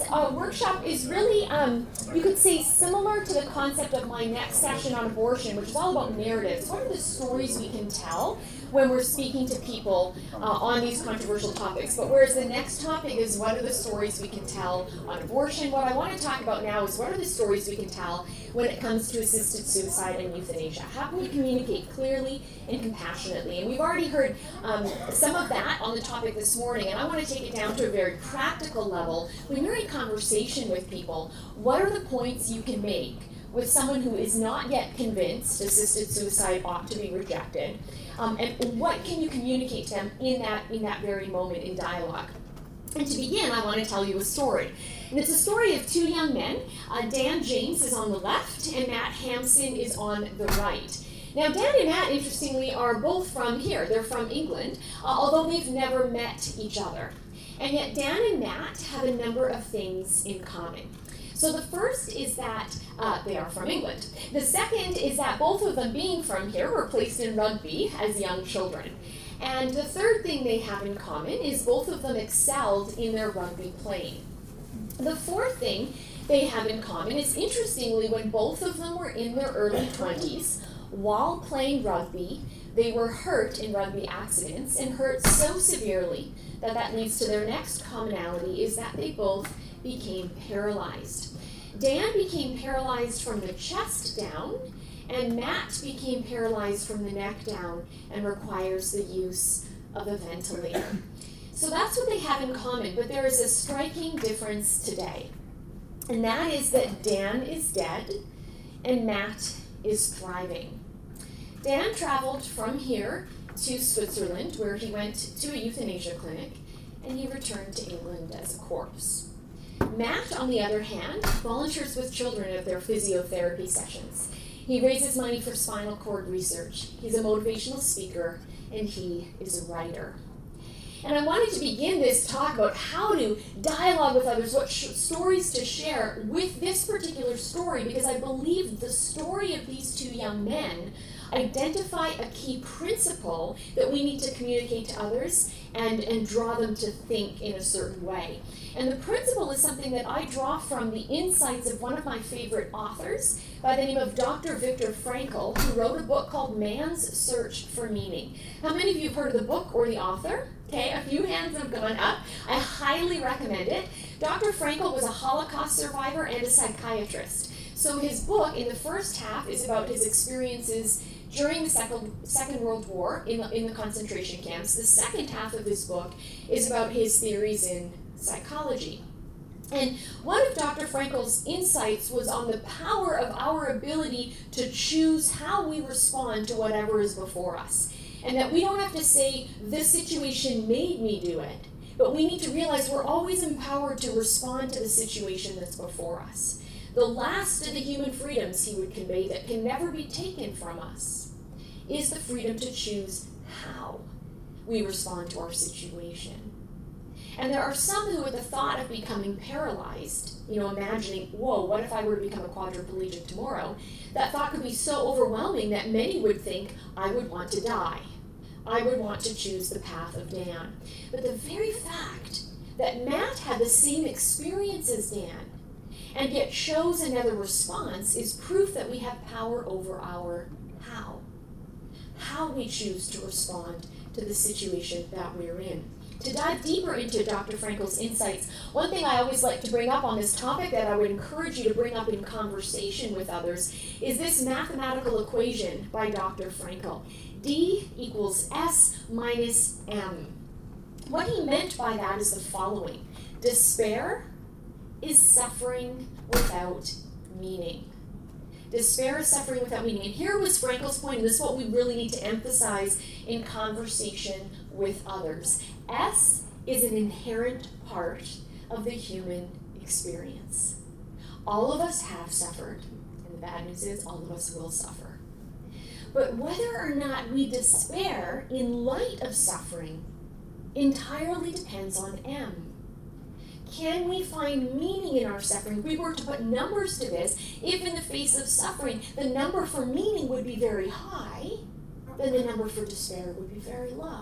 workshop is really, you could say, similar to the concept of my next session on abortion, which is all about narratives. What are the stories we can tell when we're speaking to people on these controversial topics? But whereas the next topic is what are the stories we can tell on abortion, what I want to talk about now is what are the stories we can tell when it comes to assisted suicide and euthanasia. How can we communicate clearly and compassionately? And we've already heard some of that on the topic this morning, and I want to take it down to a very practical level. When you're in conversation with people, what are the points you can make with someone who is not yet convinced assisted suicide ought to be rejected? And what can you communicate to them in that very moment in dialogue? And to begin, I want to tell you a story. And it's a story of two young men. Dan James is on the left, and Matt Hampson is on the right. Now, Dan and Matt, interestingly, are both from here. They're from England, although they've never met each other. And yet, Dan and Matt have a number of things in common. So the first is that they are from England. The second is that both of them, being from here, were placed in rugby as young children. And the third thing they have in common is both of them excelled in their rugby playing. The fourth thing they have in common is, interestingly, when both of them were in their early 20s, while playing rugby, they were hurt in rugby accidents, and hurt so severely that that leads to their next commonality, is that they both became paralyzed. Dan became paralyzed from the chest down, and Matt became paralyzed from the neck down and requires the use of a ventilator. So that's what they have in common, but there is a striking difference today. And that is that Dan is dead and Matt is thriving. Dan traveled from here to Switzerland, where he went to a euthanasia clinic, and he returned to England as a corpse. Matt, on the other hand, volunteers with children at their physiotherapy sessions. He raises money for spinal cord research. He's a motivational speaker, and he is a writer. And I wanted to begin this talk about how to dialogue with others, what stories to share with this particular story, because I believe the story of these two young men identify a key principle that we need to communicate to others and draw them to think in a certain way. And the principle is something that I draw from the insights of one of my favorite authors by the name of Dr. Viktor Frankl, who wrote a book called Man's Search for Meaning. How many of you have heard of the book or the author? Okay, a few hands have gone up. I highly recommend it. Dr. Frankl was a Holocaust survivor and a psychiatrist. So his book, in the first half, is about his experiences during the Second World War in the concentration camps. The second half of his book is about his theories in psychology. And one of Dr. Frankl's insights was on the power of our ability to choose how we respond to whatever is before us. And that we don't have to say, this situation made me do it, but we need to realize we're always empowered to respond to the situation that's before us. The last of the human freedoms, he would convey, that can never be taken from us is the freedom to choose how we respond to our situation. And there are some who, at the thought of becoming paralyzed, imagining, whoa, what if I were to become a quadriplegic tomorrow? That thought could be so overwhelming that many would think, I would want to die. I would want to choose the path of Dan. But the very fact that Matt had the same experience as Dan, and yet chose another response, is proof that we have power over our how we choose to respond to the situation that we're in. To dive deeper into Dr. Frankl's insights, one thing I always like to bring up on this topic that I would encourage you to bring up in conversation with others is this mathematical equation by Dr. Frankl. D equals S minus M. What he meant by that is the following. Despair is suffering without meaning. Despair is suffering without meaning. And here was Frankl's point, and this is what we really need to emphasize in conversation with others. S is an inherent part of the human experience. All of us have suffered, and the bad news is all of us will suffer. But whether or not we despair in light of suffering entirely depends on M. Can we find meaning in our suffering? If we were to put numbers to this, if in the face of suffering the number for meaning would be very high, then the number for despair would be very low.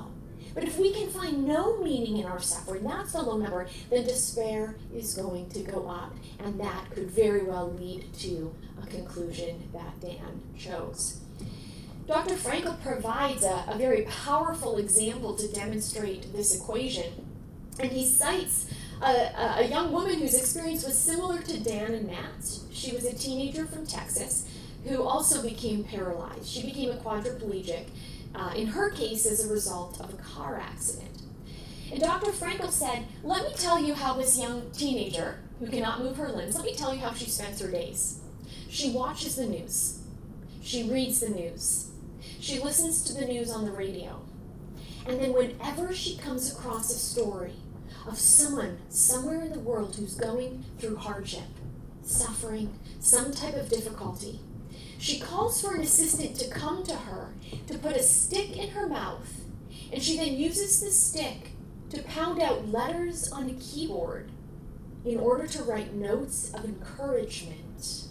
But if we can find no meaning in our suffering, that's the low number, then despair is going to go up. And that could very well lead to a conclusion that Dan chose. Dr. Frankl provides a very powerful example to demonstrate this equation. And he cites a young woman whose experience was similar to Dan and Matt's. She was a teenager from Texas who also became paralyzed. She became a quadriplegic, in her case as a result of a car accident. And Dr. Frankl said, let me tell you how this young teenager, who cannot move her limbs, let me tell you how she spends her days. She watches the news. She reads the news. She listens to the news on the radio. And then whenever she comes across a story of someone somewhere in the world who's going through hardship, suffering, some type of difficulty, she calls for an assistant to come to her, to put a stick in her mouth, and she then uses the stick to pound out letters on a keyboard in order to write notes of encouragement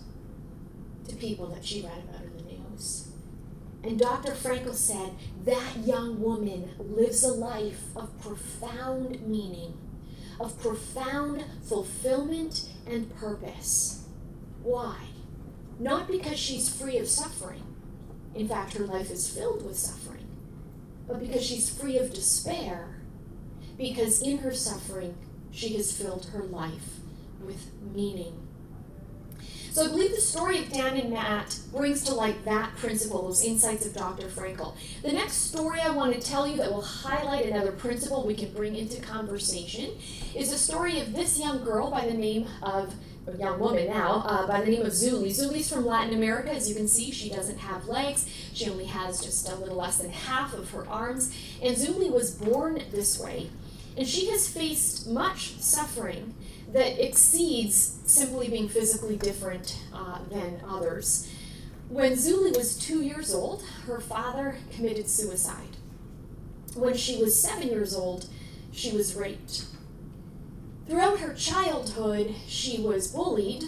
to people that she read about in the news. And Dr. Frankl said that young woman lives a life of profound meaning, of profound fulfillment and purpose. Why? Not because she's free of suffering. In fact, her life is filled with suffering. But because she's free of despair. Because in her suffering, she has filled her life with meaning. So I believe the story of Dan and Matt brings to light that principle, those insights of Dr. Frankl. The next story I want to tell you that will highlight another principle we can bring into conversation is the story of this young girl by the name of, a young woman now, by the name of Zuli. Zuli's from Latin America. As you can see, she doesn't have legs. She only has just a little less than half of her arms. And Zuli was born this way. And she has faced much suffering that exceeds simply being physically different than others. When Zuli was 2 years old, her father committed suicide. When she was 7 years old, she was raped. Throughout her childhood, she was bullied,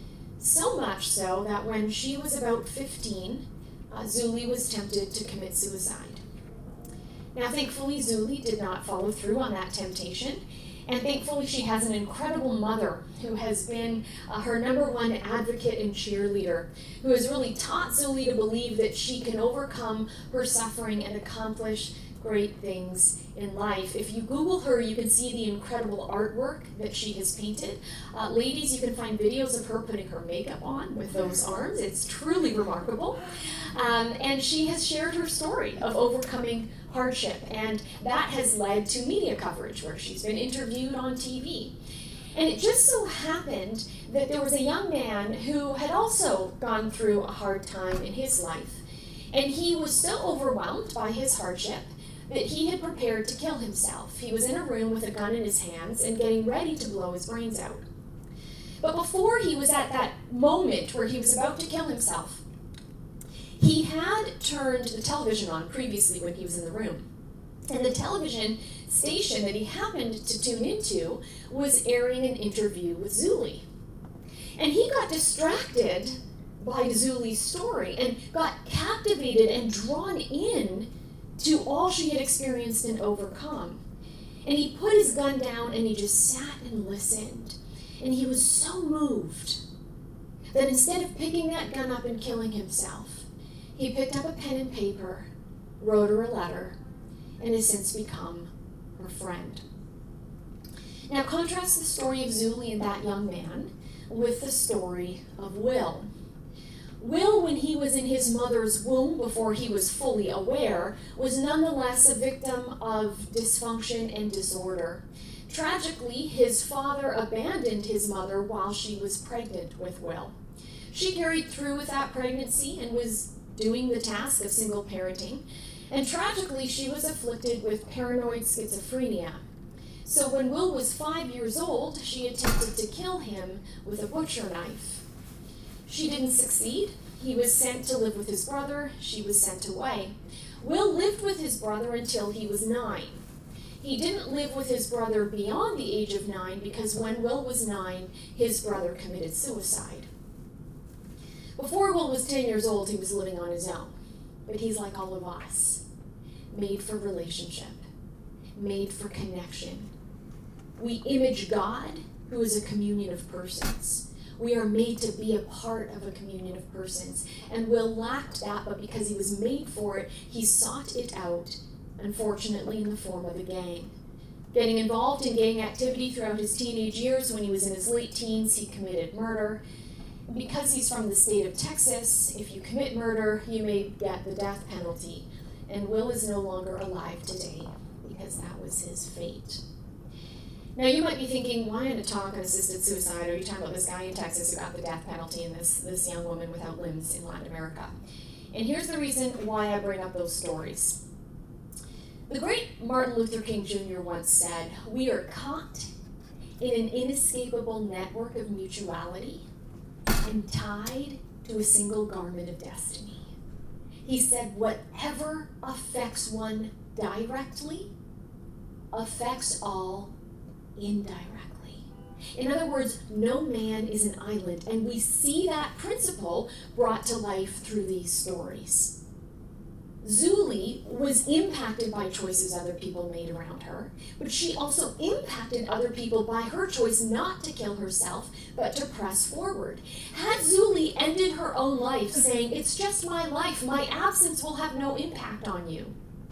so much so that when she was about 15, Zuli was tempted to commit suicide. Now, thankfully, Zuli did not follow through on that temptation, and thankfully she has an incredible mother who has been her #1 advocate and cheerleader, who has really taught Zuli to believe that she can overcome her suffering and accomplish great things in life. If you Google her, you can see the incredible artwork that she has painted. Ladies, you can find videos of her putting her makeup on with those arms. It's truly remarkable. And she has shared her story of overcoming hardship, and that has led to media coverage where she's been interviewed on TV. And it just so happened that there was a young man who had also gone through a hard time in his life, and he was so overwhelmed by his hardship that he had prepared to kill himself. He was in a room with a gun in his hands and getting ready to blow his brains out. But before he was at that moment where he was about to kill himself, he had turned the television on previously when he was in the room. And the television station that he happened to tune into was airing an interview with Zuli. And he got distracted by Zuli's story and got captivated and drawn in to all she had experienced and overcome. And he put his gun down and he just sat and listened. And he was so moved that instead of picking that gun up and killing himself, he picked up a pen and paper, wrote her a letter, and has since become her friend. Now contrast the story of Zuli and that young man with the story of Will. Will, when he was in his mother's womb before he was fully aware, was nonetheless a victim of dysfunction and disorder. Tragically, his father abandoned his mother while she was pregnant with Will. She carried through with that pregnancy and was doing the task of single parenting, and tragically she was afflicted with paranoid schizophrenia. So when Will was 5 years old, she attempted to kill him with a butcher knife. She didn't succeed. He was sent to live with his brother. She was sent away. Will lived with his brother until he was 9. He didn't live with his brother beyond the age of 9 because when Will was 9, his brother committed suicide. Before Will was 10 years old, he was living on his own. But he's like all of us, made for relationship. made for connection. We image God, who is a communion of persons. We are made to be a part of a communion of persons. And Will lacked that, but because he was made for it, he sought it out, unfortunately in the form of a gang. Getting involved in gang activity throughout his teenage years, when he was in his late teens, he committed murder. Because he's from the state of Texas, if you commit murder, you may get the death penalty. And Will is no longer alive today, because that was his fate. Now you might be thinking, why in a talk on assisted suicide are you talking about this guy in Texas who got the death penalty and this young woman without limbs in Latin America? And here's the reason why I bring up those stories. The great Martin Luther King Jr. once said, "We are caught in an inescapable network of mutuality and tied to a single garment of destiny." He said, whatever affects one directly affects all indirectly. In other words, no man is an island, and we see that principle brought to life through these stories. Zuli was impacted by choices other people made around her, but she also impacted other people by her choice not to kill herself, but to press forward. Had Zuli ended her own life saying, "It's just my life, my absence will have no impact on you,"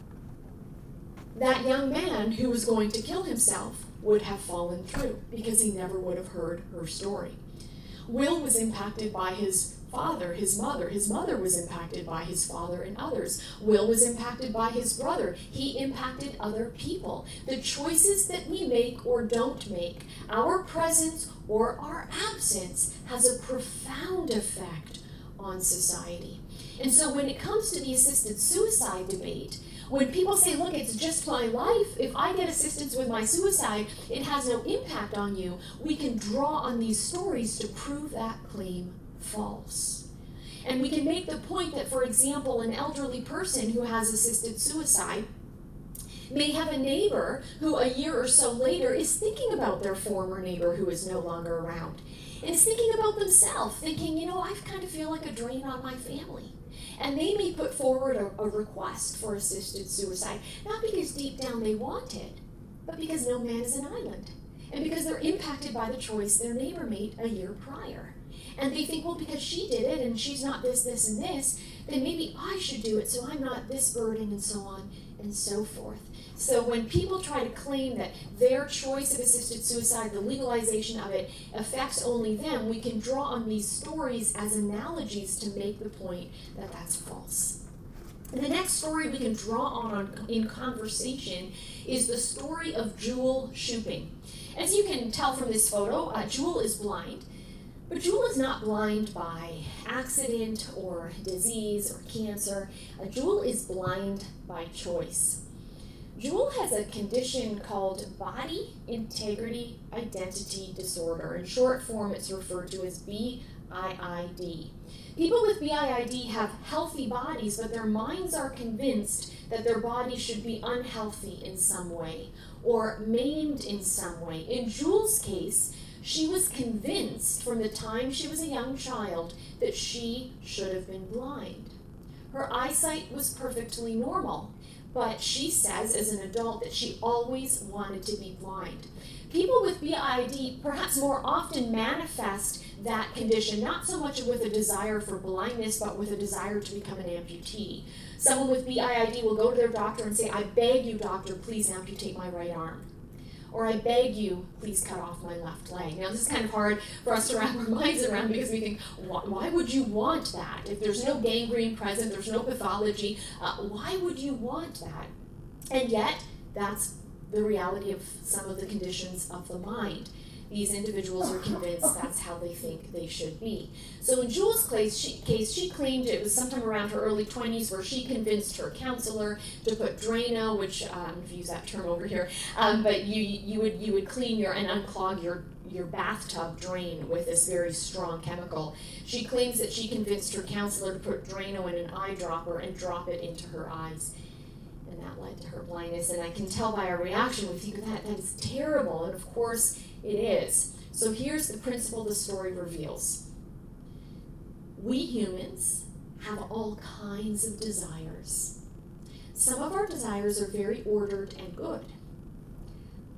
that young man who was going to kill himself would have fallen through because he never would have heard her story. Will was impacted by his father, his mother. His mother was impacted by his father and others. Will was impacted by his brother. He impacted other people. The choices that we make or don't make, our presence or our absence, has a profound effect on society. And so when it comes to the assisted suicide debate, when people say, look, it's just my life, if I get assistance with my suicide, it has no impact on you, we can draw on these stories to prove that claim false. And we can make the point that, for example, an elderly person who has assisted suicide may have a neighbor who a year or so later is thinking about their former neighbor who is no longer around, and is thinking about themselves, thinking, I kind of feel like a drain on my family. And they may put forward a request for assisted suicide, not because deep down they want it, but because no man is an island, and because they're impacted by the choice their neighbor made a year prior. And they think, well, because she did it and she's not this, this, and this, then maybe I should do it so I'm not this burden, and so on and so forth. So when people try to claim that their choice of assisted suicide, the legalization of it, affects only them, we can draw on these stories as analogies to make the point that that's false. And the next story we can draw on in conversation is the story of Jewel Shuping. As you can tell from this photo, Jewel is blind. But Jewel is not blind by accident or disease or cancer. Jewel is blind by choice. Jewel has a condition called Body Integrity Identity Disorder. In short form, it's referred to as BIID. People with BIID have healthy bodies, but their minds are convinced that their body should be unhealthy in some way or maimed in some way. In Jewel's case, she was convinced from the time she was a young child that she should have been blind. Her eyesight was perfectly normal, but she says as an adult that she always wanted to be blind. People with BIID perhaps more often manifest that condition, not so much with a desire for blindness, but with a desire to become an amputee. Someone with BIID will go to their doctor and say, "I beg you, doctor, please amputate my right arm." Or, "I beg you, please cut off my left leg." Now, this is kind of hard for us to wrap our minds around because we think, why would you want that? If there's no gangrene present, there's no pathology, why would you want that? And yet, that's the reality of some of the conditions of the mind. These individuals are convinced that's how they think they should be. So in Jewel's case, she claimed it was sometime around her early 20s where she convinced her counselor to put Drano, which, I don't know if you use that term over here, but you would clean and unclog your bathtub drain with this very strong chemical. She claims that she convinced her counselor to put Drano in an eyedropper and drop it into her eyes. And that led to her blindness. And I can tell by our reaction, we think that is terrible. And of course, it is. So here's the principle the story reveals. We humans have all kinds of desires. Some of our desires are very ordered and good.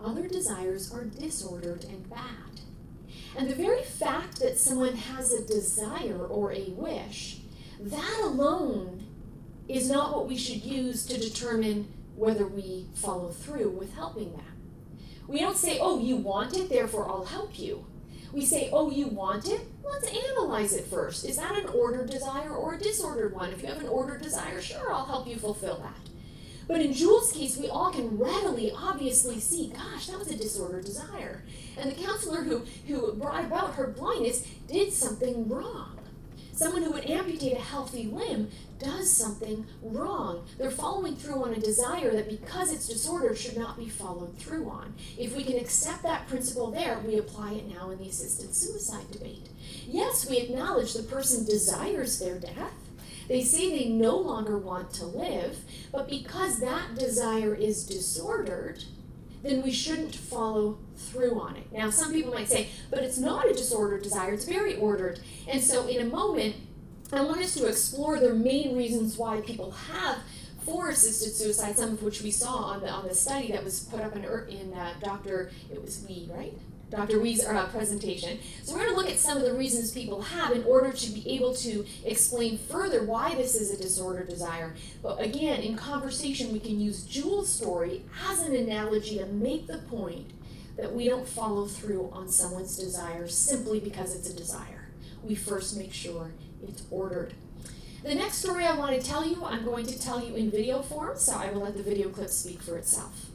other desires are disordered and bad. And the very fact that someone has a desire or a wish, that alone is not what we should use to determine whether we follow through with helping them. We don't say, oh, you want it, therefore I'll help you. We say, oh, you want it? Let's analyze it first. Is that an ordered desire or a disordered one? If you have an ordered desire, sure, I'll help you fulfill that. But in Jules' case, we all can readily, obviously see, gosh, that was a disordered desire. And the counselor who brought about her blindness did something wrong. Someone who would amputate a healthy limb does something wrong. They're following through on a desire that because it's disordered should not be followed through on. If we can accept that principle there, we apply it now in the assisted suicide debate. Yes, we acknowledge the person desires their death. They say they no longer want to live, but because that desire is disordered, then we shouldn't follow through on it. Now, some people might say, but it's not a disordered desire, it's very ordered. And so in a moment, I want us to explore the main reasons why people have for assisted suicide, some of which we saw on the study that was put up in Dr. Wee's presentation. So we're going to look at some of the reasons people have in order to be able to explain further why this is a disordered desire. But again, in conversation, we can use Jules' story as an analogy to make the point that we don't follow through on someone's desire simply because it's a desire. We first make sure it's ordered. The next story I want to tell you, I'm going to tell you in video form, so I will let the video clip speak for itself.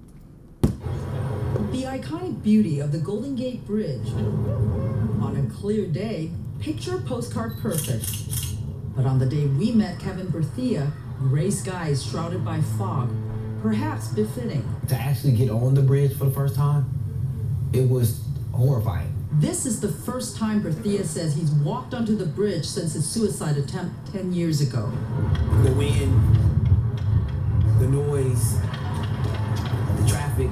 The iconic beauty of the Golden Gate Bridge. On a clear day, picture postcard perfect. But on the day we met Kevin Berthia, gray skies shrouded by fog, perhaps befitting. To actually get on the bridge for the first time, it was horrifying. This is the first time Berthia says he's walked onto the bridge since his suicide attempt 10 years ago. The wind, the noise, the traffic,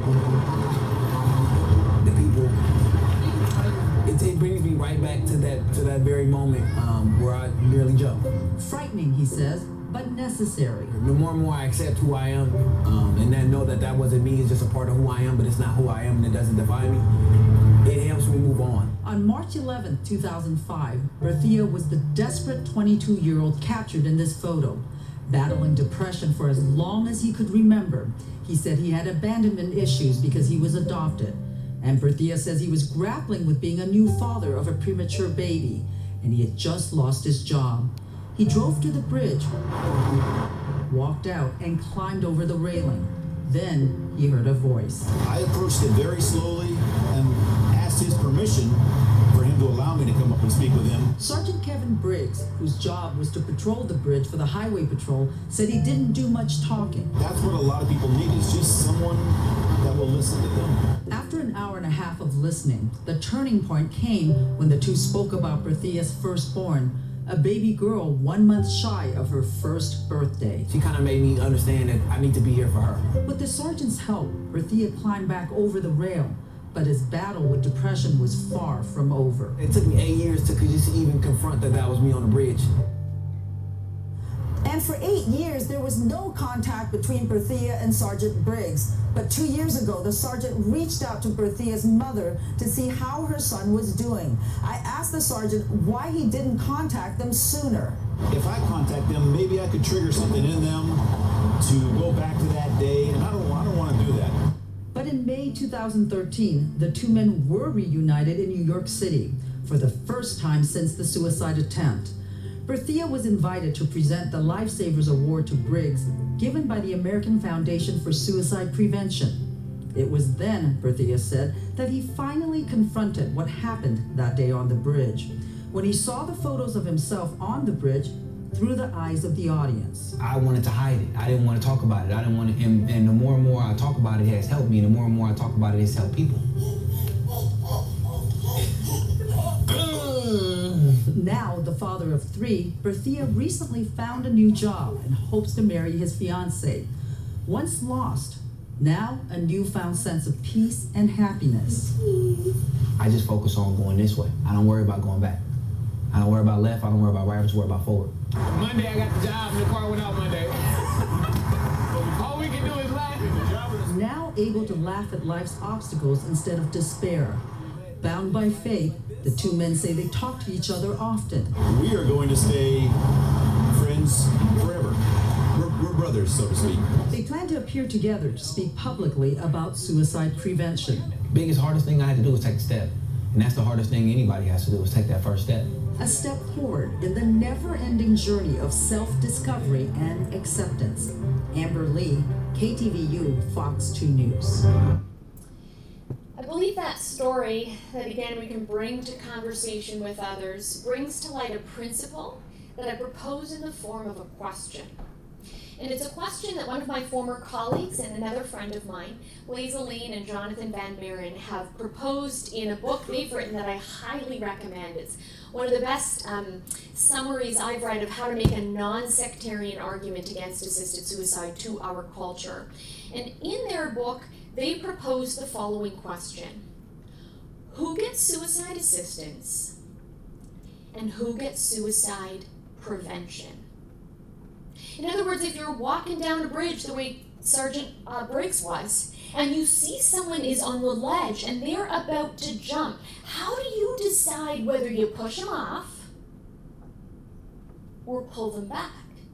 the people. It brings me right back to that very moment where I nearly jumped. Frightening, he says, but necessary. The more and more I accept who I am, and then know that wasn't me, it's just a part of who I am, but it's not who I am and it doesn't define me, it helps me move on. On March 11, 2005, Berthia was the desperate 22-year-old captured in this photo. Battling depression for as long as he could remember, he said he had abandonment issues because he was adopted. And Berthia says he was grappling with being a new father of a premature baby, and he had just lost his job. He drove to the bridge, walked out, and climbed over the railing. Then he heard a voice. I approached it very slowly and asked his permission for him to allow me to come up and speak with him. Sergeant Kevin Briggs, whose job was to patrol the bridge for the Highway Patrol, said he didn't do much talking. That's what a lot of people need, is just someone that will listen to them. After an hour and a half of listening, the turning point came when the two spoke about Berthia's firstborn, a baby girl 1 month shy of her first birthday. She kind of made me understand that I need to be here for her. With the sergeant's help, Berthia climbed back over the rail, but his battle with depression was far from over. It took me 8 years to just even confront that was me on the bridge. And for 8 years, there was no contact between Berthia and Sergeant Briggs. But 2 years ago, the sergeant reached out to Berthia's mother to see how her son was doing. I asked the sergeant why he didn't contact them sooner. If I contact them, maybe I could trigger something in them to go back to that day, and I don't want to do that. But in May 2013, the two men were reunited in New York City for the first time since the suicide attempt. Berthia was invited to present the Lifesavers Award to Briggs, given by the American Foundation for Suicide Prevention. It was then, Berthia said, that he finally confronted what happened that day on the bridge, when he saw the photos of himself on the bridge through the eyes of the audience. I wanted to hide it. I didn't want to talk about it. I didn't want to, and the more and more I talk about it, it has helped me, and the more and more I talk about it, it's helped people. Now, the father of three, Berthia recently found a new job and hopes to marry his fiancée. Once lost, now a newfound sense of peace and happiness. I just focus on going this way. I don't worry about going back. I don't worry about left, I don't worry about right, I just worry about forward. Monday I got the job and the car went out Monday. All we can do is laugh. now able to laugh at life's obstacles instead of despair. Bound by faith, the two men say they talk to each other often. We are going to stay friends forever. We're brothers, so to speak. They plan to appear together to speak publicly about suicide prevention. Biggest, hardest thing I had to do was take a step. And that's the hardest thing anybody has to do, is take that first step. A step forward in the never-ending journey of self-discovery and acceptance. Amber Lee, KTVU, Fox 2 News. I believe that story that, again, we can bring to conversation with others brings to light a principle that I propose in the form of a question. And it's a question that one of my former colleagues and another friend of mine, Liza Lean and Jonathan Van Maren, have proposed in a book they've written that I highly recommend. It's one of the best summaries I've read of how to make a non-sectarian argument against assisted suicide to our culture. And in their book, they propose the following question: who gets suicide assistance and who gets suicide prevention? In other words, if you're walking down a bridge the way Sergeant Briggs was, and you see someone is on the ledge and they're about to jump, how do you decide whether you push them off or pull them back?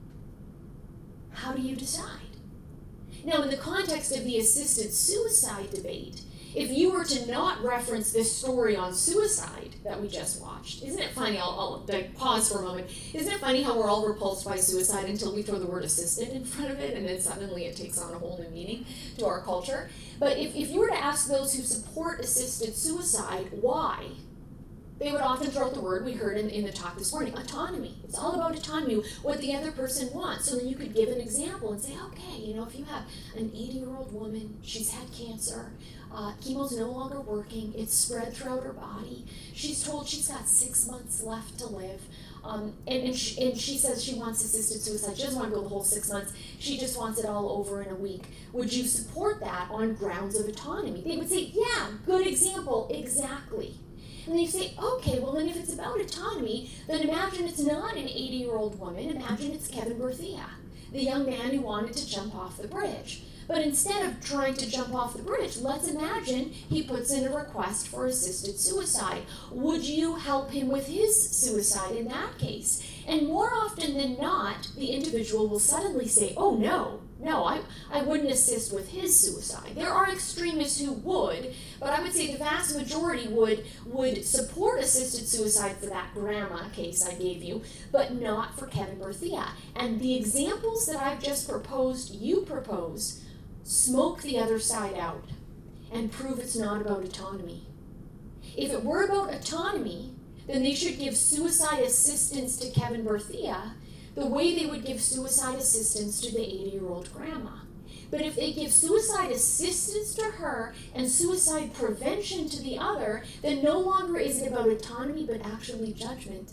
How do you decide? Now, in the context of the assisted suicide debate, if you were to not reference this story on suicide that we just watched, isn't it funny, I'll pause for a moment, isn't it funny how we're all repulsed by suicide until we throw the word assisted in front of it, and then suddenly it takes on a whole new meaning to our culture? But if you were to ask those who support assisted suicide why, they would often throw out the word we heard in the talk this morning: autonomy. It's all about autonomy, what the other person wants. So then you could give an example and say, okay, if you have an 80-year-old woman, she's had cancer, chemo's no longer working, it's spread throughout her body, she's told she's got 6 months left to live, and she says she wants assisted suicide. She doesn't want to go the whole 6 months, she just wants it all over in a week. Would you support that on grounds of autonomy? They would say, yeah, good example, exactly. And then you say, okay, well then if it's about autonomy, then imagine it's not an 80-year-old woman, imagine it's Kevin Berthia, the young man who wanted to jump off the bridge. But instead of trying to jump off the bridge, let's imagine he puts in a request for assisted suicide. Would you help him with his suicide in that case? And more often than not, the individual will suddenly say, oh no, I wouldn't assist with his suicide. There are extremists who would, but I would say the vast majority would support assisted suicide for that grandma case I gave you, but not for Kevin Berthia. And the examples that I've just proposed, you propose, smoke the other side out and prove it's not about autonomy. If it were about autonomy, then they should give suicide assistance to Kevin Berthia the way they would give suicide assistance to the 80-year-old grandma. But if they give suicide assistance to her and suicide prevention to the other, then no longer is it about autonomy, but actually judgment.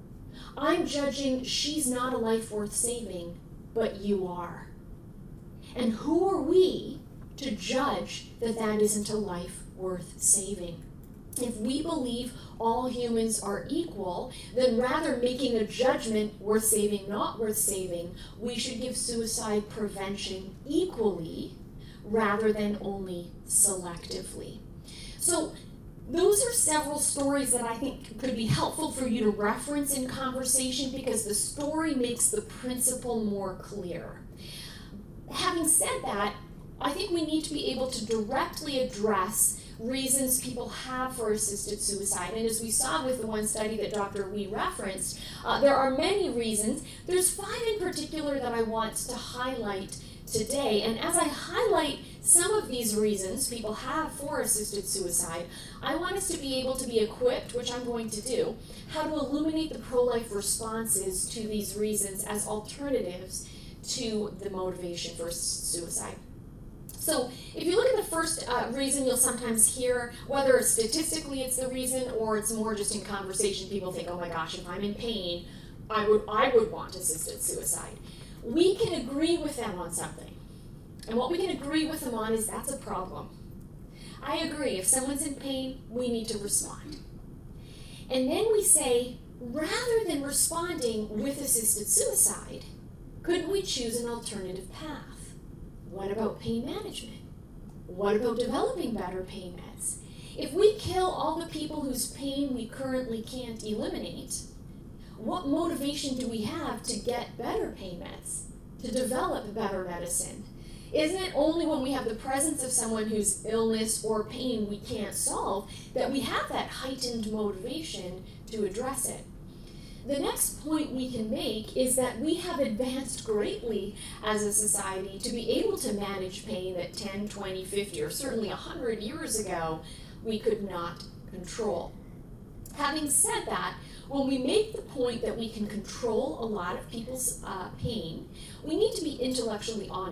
I'm judging she's not a life worth saving, but you are. And who are we to judge that that isn't a life worth saving? If we believe all humans are equal, then rather making a judgment worth saving, not worth saving, we should give suicide prevention equally rather than only selectively. So those are several stories that I think could be helpful for you to reference in conversation because the story makes the principle more clear. Having said that, I think we need to be able to directly address reasons people have for assisted suicide. And as we saw with the one study that Dr. Wee referenced, there are many reasons. There's 5 in particular that I want to highlight today. And as I highlight some of these reasons people have for assisted suicide, I want us to be able to be equipped, which I'm going to do, how to illuminate the pro-life responses to these reasons as alternatives to the motivation for suicide. So if you look at the first reason, you'll sometimes hear, whether statistically it's the reason or it's more just in conversation, people think, oh my gosh, if I'm in pain, I would want assisted suicide. We can agree with them on something. And what we can agree with them on is that's a problem. I agree, if someone's in pain, we need to respond. And then we say, rather than responding with assisted suicide, couldn't we choose an alternative path? What about pain management? What about developing better pain meds? If we kill all the people whose pain we currently can't eliminate, what motivation do we have to get better pain meds, to develop better medicine? Isn't it only when we have the presence of someone whose illness or pain we can't solve that we have that heightened motivation to address it? The next point we can make is that we have advanced greatly as a society to be able to manage pain that 10, 20, 50, or certainly 100 years ago we could not control. Having said that, when we make the point that we can control a lot of people's pain, we need to be intellectually honest.